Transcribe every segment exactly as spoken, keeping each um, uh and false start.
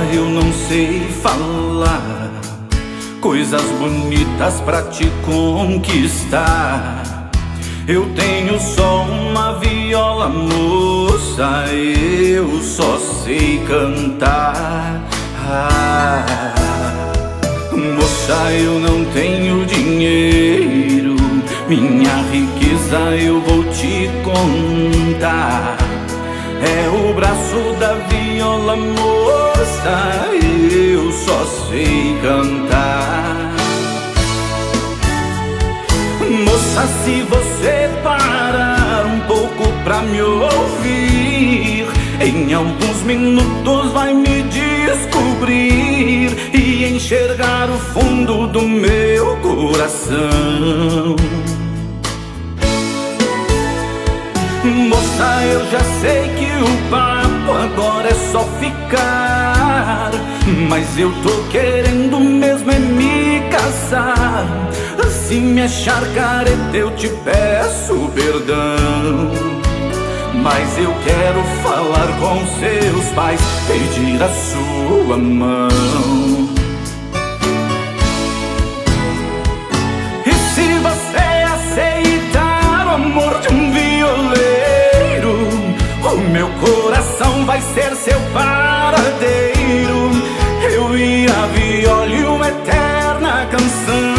eu não sei falar coisas bonitas pra te conquistar. Eu tenho só uma viola, moça, eu só sei cantar. Ah, moça, eu não tenho dinheiro, minha riqueza eu vou te contar. É o braço da viola, moça, eu só sei cantar. Moça, se você parar um pouco pra me ouvir, em alguns minutos vai me descobrir e enxergar o fundo do meu coração. Moça, eu já sei que o papo agora é só ficar, mas eu tô querendo mesmo é me casar. Se me achar careta eu te peço perdão, mas eu quero falar com seus pais, pedir a sua mão. E se você aceitar o amor de um violeiro, o meu coração vai ser seu paradeiro. Eu e a viola e uma eterna canção.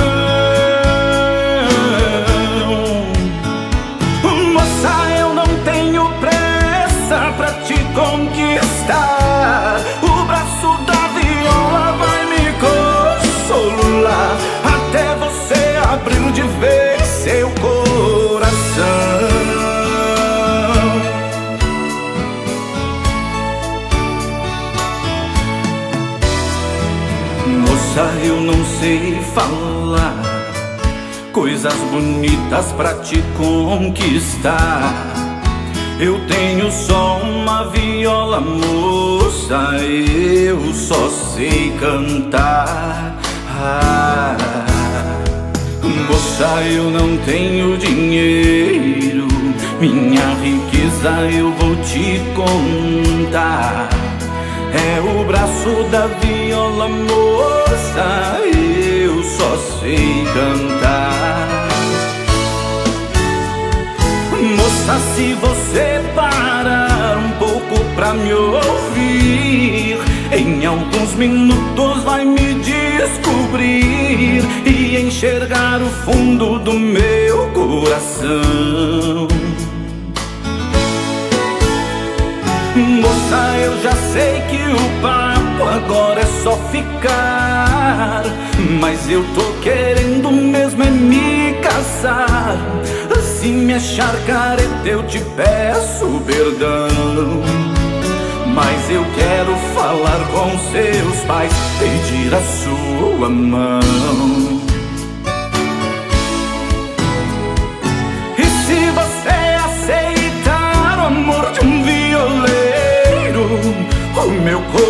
Moça, eu não tenho pressa pra te conquistar. O braço da viola vai me consolar até você abrir de vez seu coração. Moça, eu não sei falar coisas bonitas pra te conquistar. Eu tenho só uma viola, moça, eu só sei cantar. Ah, moça, eu não tenho dinheiro, minha riqueza eu vou te contar. É o braço da viola, moça, eu só sei cantar. Moça, se você parar um pouco pra me ouvir, em alguns minutos vai me descobrir e enxergar o fundo do meu coração. Moça, eu já sei que o papo agora é só ficar, mas eu tô querendo mesmo é me casar. Se me achar careta eu te peço perdão, mas eu quero falar com seus pais, pedir a sua mão. E se você aceitar o amor de um violeiro, o meu coração